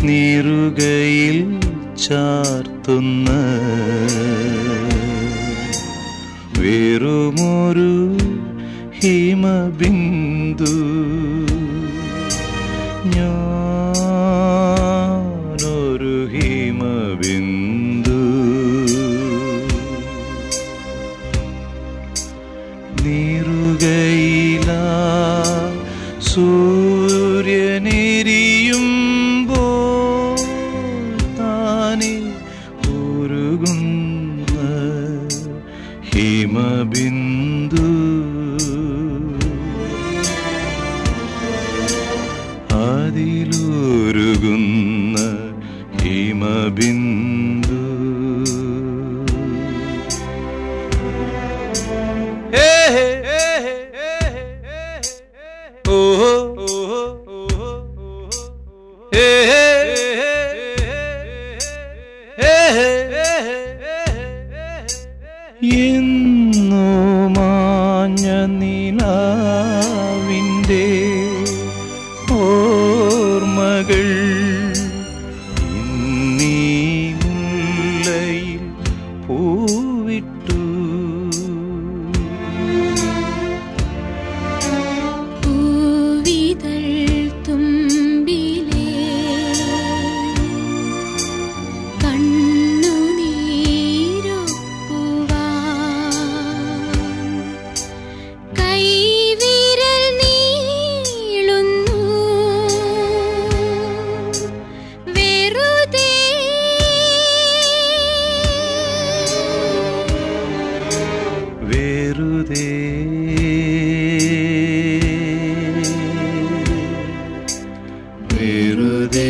നീറുകയിൽ ചാർത്തുന്ന വേറുമൊരു ഹിമബിന്ദു ഞാനൊരു ഹിമബിന്ദു നീറുകയിലാ സൂര്യനെരിയുമ്പോൾ താനെ ഉരുകുന്ന ഹിമബിന്ദു അതിലുരുകുന്ന ഹിമബിന്ദു എന്നോ മാഞ്ഞ നിലാവിൻ്റെ ഓർമ്മകൾ ഇന്നീ മുല്ലയിൽ പൂവിട്ടു പൂവിതൾ തുമ്പിലേ കൈവിരൽ നീളുന്നു വെറുതെ വെറുതെ വെറുതെ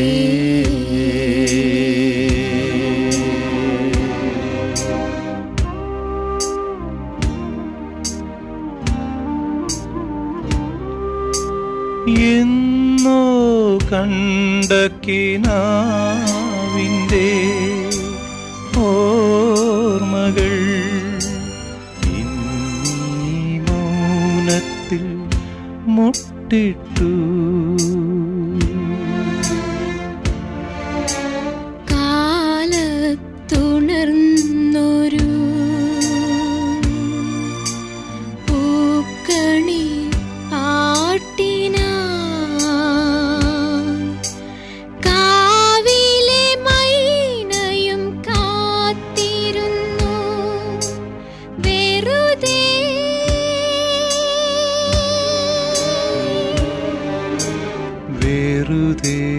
എന്നോ കണ്ട കിനാവിൻ്റെ ഓർമ്മകൾ ഇന്നീ മൗനത്തിൽ മുട്ടിട്ടു കാലത്തുണർന്നൊരു പൂക്കണി പാട്ടിനാ കാവിലെ മൈനയും കാത്തിരുന്നു വെറുതെ വെറുതെ